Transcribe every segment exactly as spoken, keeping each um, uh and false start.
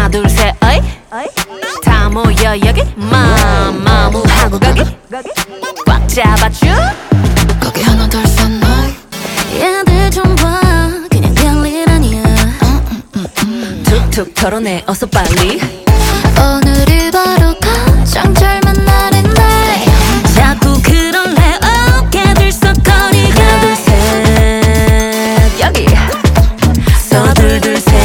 하나 둘 셋 어이 다 모여 여기 마마무 하고 거기 꽉 잡아줘 거기 하나 둘 셋 어이 얘들 좀 봐 그냥 별일 아니야 툭툭 털어내 어서 빨리 오늘이 바로 가장 젊은 날인데 자꾸 그럴래 어깨 들썩거리게 하나 둘 셋 여기 서둘둘 셋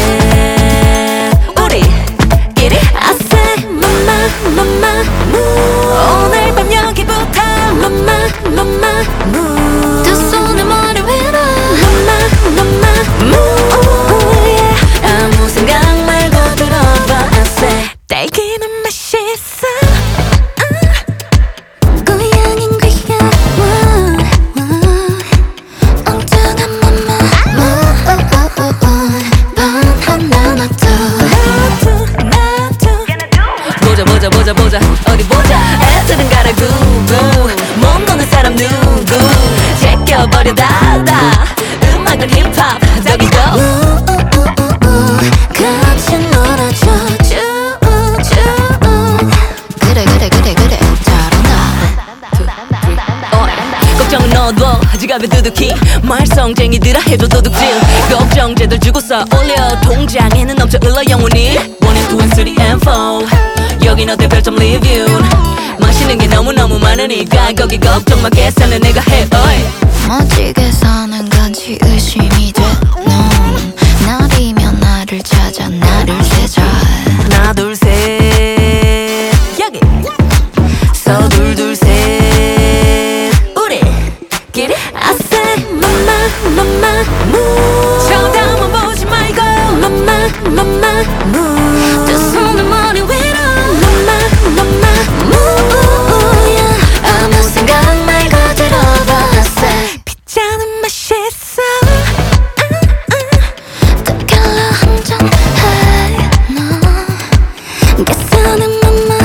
우리끼리 아세 맘마 맘마 무 오늘 밤 여기부터 맘마 맘마 무 두 손을 머리 위로 맘마 맘마 무 아무 생각 말고 들어봐 아세 딸기는 맛있어 고양인 거야 엉뚱한 맘마 반 하나 놔둬 나도 나도 보자 보자 보자 보자 어디 보자 애들은 가라구구 몸 노는 사람 누구 제껴버려 다다 음악은 힙합 저기도 같이 놀아줘 쭈쭈 그래 그래 그래 그래 잘한다 어, 걱정은 너도 지갑에 두둑히 말썽쟁이들아 해줘 도둑질 걱정제들 주고 써 올려 통장에는 넘쳐 흘러 영원히 원 and two and three and four 여긴 어때 별점 리뷰 마시는 게 너무너무 많으니까 거기 걱정 마 계산은 내가 해 어이. 멋지게 사는 건지 의심이 돼넌 날이면 나를 찾아 나를 세자 하나 둘 셋 여기 서둘둘 셋 우리끼리 아세 맘마 맘마 무 쳐다만 보지 말고 맘마 맘마 무두 손을 머리 위로 맘마 맘마 무 아무 생각 말고 들어봐 아세 피자는 맛있어 테킬라 한잔 해너 계산은 맘마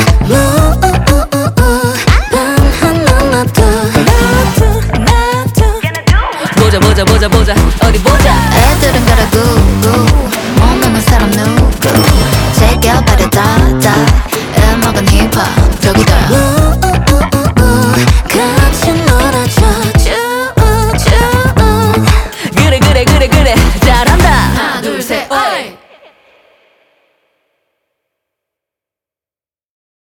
무반 하나 놔둬 나도 나도 보자 보자 보자 보자 어디 보자 애들은 가라구구 모르는 사람 누구 제껴버려 다다 음악은 힙합 저기다